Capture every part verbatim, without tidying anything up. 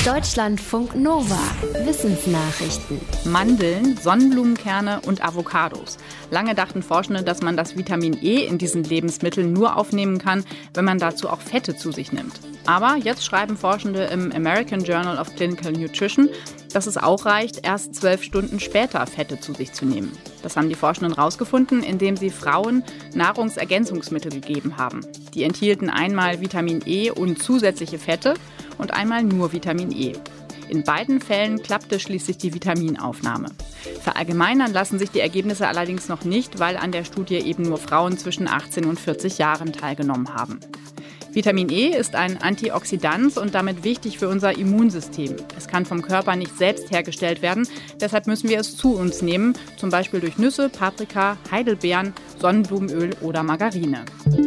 Deutschlandfunk Nova. Wissensnachrichten. Mandeln, Sonnenblumenkerne und Avocados. Lange dachten Forschende, dass man das Vitamin E in diesen Lebensmitteln nur aufnehmen kann, wenn man dazu auch Fette zu sich nimmt. Aber jetzt schreiben Forschende im American Journal of Clinical Nutrition, dass es auch reicht, erst zwölf Stunden später Fette zu sich zu nehmen. Das haben die Forschenden herausgefunden, indem sie Frauen Nahrungsergänzungsmittel gegeben haben. Die enthielten einmal Vitamin E und zusätzliche Fette und einmal nur Vitamin E. In beiden Fällen klappte schließlich die Vitaminaufnahme. Verallgemeinern lassen sich die Ergebnisse allerdings noch nicht, weil an der Studie eben nur Frauen zwischen achtzehn und vierzig Jahren teilgenommen haben. Vitamin E ist ein Antioxidant und damit wichtig für unser Immunsystem. Es kann vom Körper nicht selbst hergestellt werden, deshalb müssen wir es zu uns nehmen, zum Beispiel durch Nüsse, Paprika, Heidelbeeren, Sonnenblumenöl oder Margarine.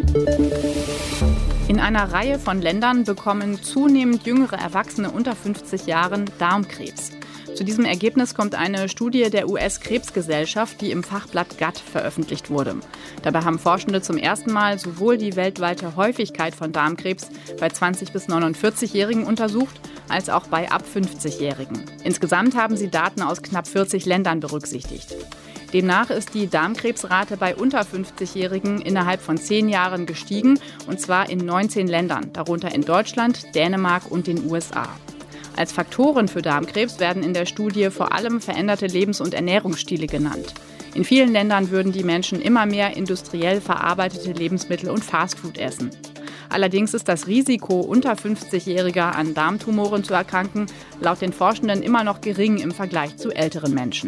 In einer Reihe von Ländern bekommen zunehmend jüngere Erwachsene unter fünfzig Jahren Darmkrebs. Zu diesem Ergebnis kommt eine Studie der U S-Krebsgesellschaft, die im Fachblatt Gut veröffentlicht wurde. Dabei haben Forschende zum ersten Mal sowohl die weltweite Häufigkeit von Darmkrebs bei zwanzig- bis neunundvierzig-Jährigen untersucht, als auch bei ab fünfzig-Jährigen. Insgesamt haben sie Daten aus knapp vierzig Ländern berücksichtigt. Demnach ist die Darmkrebsrate bei unter fünfzig-Jährigen innerhalb von zehn Jahren gestiegen, und zwar in neunzehn Ländern, darunter in Deutschland, Dänemark und den U S A. Als Faktoren für Darmkrebs werden in der Studie vor allem veränderte Lebens- und Ernährungsstile genannt. In vielen Ländern würden die Menschen immer mehr industriell verarbeitete Lebensmittel und Fastfood essen. Allerdings ist das Risiko unter fünfzig-Jähriger an Darmtumoren zu erkranken laut den Forschenden immer noch gering im Vergleich zu älteren Menschen.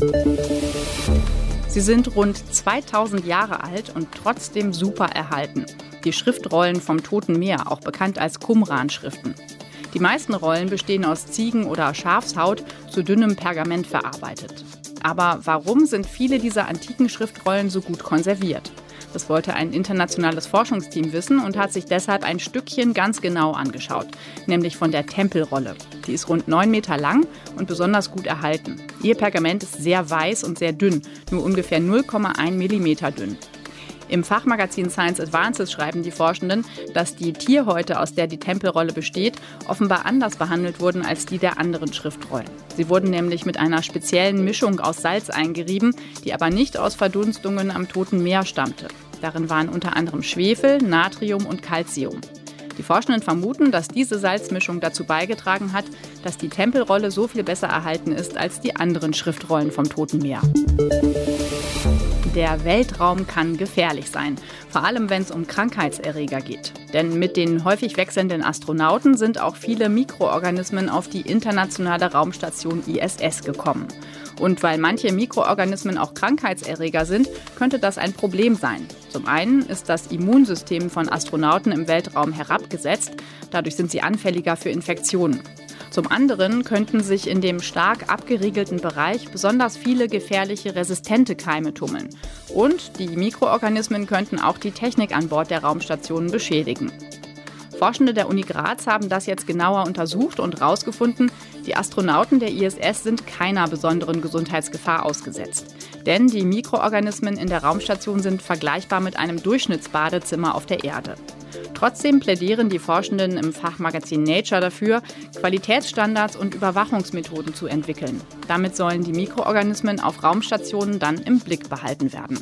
Sie sind rund zweitausend Jahre alt und trotzdem super erhalten. Die Schriftrollen vom Toten Meer, auch bekannt als Qumran-Schriften. Die meisten Rollen bestehen aus Ziegen- oder Schafshaut zu dünnem Pergament verarbeitet. Aber warum sind viele dieser antiken Schriftrollen so gut konserviert? Das wollte ein internationales Forschungsteam wissen und hat sich deshalb ein Stückchen ganz genau angeschaut, nämlich von der Tempelrolle. Die ist rund neun Meter lang und besonders gut erhalten. Ihr Pergament ist sehr weiß und sehr dünn, nur ungefähr null Komma eins Millimeter dünn. Im Fachmagazin Science Advances schreiben die Forschenden, dass die Tierhäute, aus der die Tempelrolle besteht, offenbar anders behandelt wurden als die der anderen Schriftrollen. Sie wurden nämlich mit einer speziellen Mischung aus Salz eingerieben, die aber nicht aus Verdunstungen am Toten Meer stammte. Darin waren unter anderem Schwefel, Natrium und Calcium. Die Forschenden vermuten, dass diese Salzmischung dazu beigetragen hat, dass die Tempelrolle so viel besser erhalten ist als die anderen Schriftrollen vom Toten Meer. Der Weltraum kann gefährlich sein, vor allem wenn es um Krankheitserreger geht. Denn mit den häufig wechselnden Astronauten sind auch viele Mikroorganismen auf die internationale Raumstation I S S gekommen. Und weil manche Mikroorganismen auch Krankheitserreger sind, könnte das ein Problem sein. Zum einen ist das Immunsystem von Astronauten im Weltraum herabgesetzt, dadurch sind sie anfälliger für Infektionen. Zum anderen könnten sich in dem stark abgeriegelten Bereich besonders viele gefährliche resistente Keime tummeln. Und die Mikroorganismen könnten auch die Technik an Bord der Raumstationen beschädigen. Forschende der Uni Graz haben das jetzt genauer untersucht und herausgefunden, die Astronauten der I S S sind keiner besonderen Gesundheitsgefahr ausgesetzt. Denn die Mikroorganismen in der Raumstation sind vergleichbar mit einem Durchschnittsbadezimmer auf der Erde. Trotzdem plädieren die Forschenden im Fachmagazin Nature dafür, Qualitätsstandards und Überwachungsmethoden zu entwickeln. Damit sollen die Mikroorganismen auf Raumstationen dann im Blick behalten werden.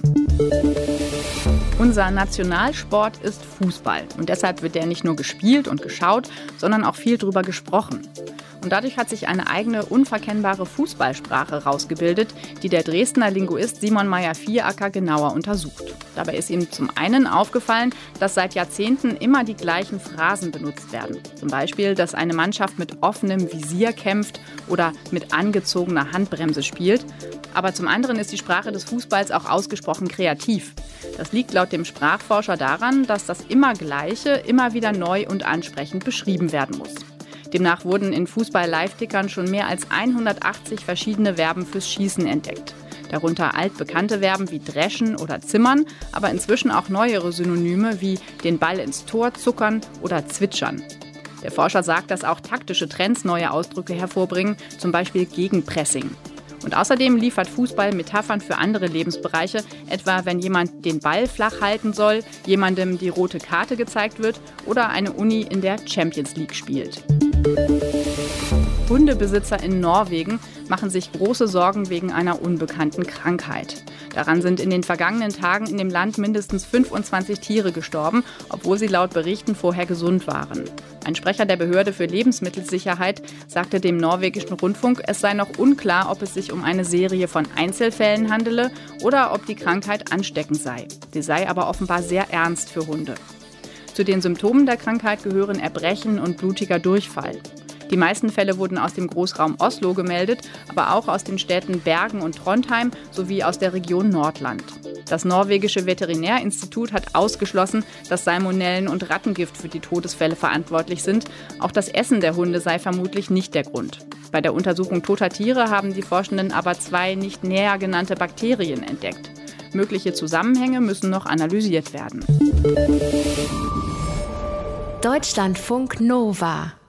Unser Nationalsport ist Fußball und deshalb wird der nicht nur gespielt und geschaut, sondern auch viel drüber gesprochen. Und dadurch hat sich eine eigene, unverkennbare Fußballsprache rausgebildet, die der Dresdner Linguist Simon Meyer-Vieracker genauer untersucht. Dabei ist ihm zum einen aufgefallen, dass seit Jahrzehnten immer die gleichen Phrasen benutzt werden. Zum Beispiel, dass eine Mannschaft mit offenem Visier kämpft oder mit angezogener Handbremse spielt. Aber zum anderen ist die Sprache des Fußballs auch ausgesprochen kreativ. Das liegt laut dem Sprachforscher daran, dass das immer Gleiche immer wieder neu und ansprechend beschrieben werden muss. Demnach wurden in Fußball-Live-Tickern schon mehr als hundertachtzig verschiedene Verben fürs Schießen entdeckt. Darunter altbekannte Verben wie dreschen oder zimmern, aber inzwischen auch neuere Synonyme wie den Ball ins Tor zuckern oder zwitschern. Der Forscher sagt, dass auch taktische Trends neue Ausdrücke hervorbringen, zum Beispiel Gegenpressing. Und außerdem liefert Fußball Metaphern für andere Lebensbereiche, etwa wenn jemand den Ball flach halten soll, jemandem die rote Karte gezeigt wird oder eine Uni in der Champions League spielt. Hundebesitzer in Norwegen machen sich große Sorgen wegen einer unbekannten Krankheit. Daran sind in den vergangenen Tagen in dem Land mindestens fünfundzwanzig Tiere gestorben, obwohl sie laut Berichten vorher gesund waren. Ein Sprecher der Behörde für Lebensmittelsicherheit sagte dem norwegischen Rundfunk, es sei noch unklar, ob es sich um eine Serie von Einzelfällen handele oder ob die Krankheit ansteckend sei. Sie sei aber offenbar sehr ernst für Hunde. Zu den Symptomen der Krankheit gehören Erbrechen und blutiger Durchfall. Die meisten Fälle wurden aus dem Großraum Oslo gemeldet, aber auch aus den Städten Bergen und Trondheim sowie aus der Region Nordland. Das norwegische Veterinärinstitut hat ausgeschlossen, dass Salmonellen und Rattengift für die Todesfälle verantwortlich sind. Auch das Essen der Hunde sei vermutlich nicht der Grund. Bei der Untersuchung toter Tiere haben die Forschenden aber zwei nicht näher genannte Bakterien entdeckt. Mögliche Zusammenhänge müssen noch analysiert werden. Deutschlandfunk Nova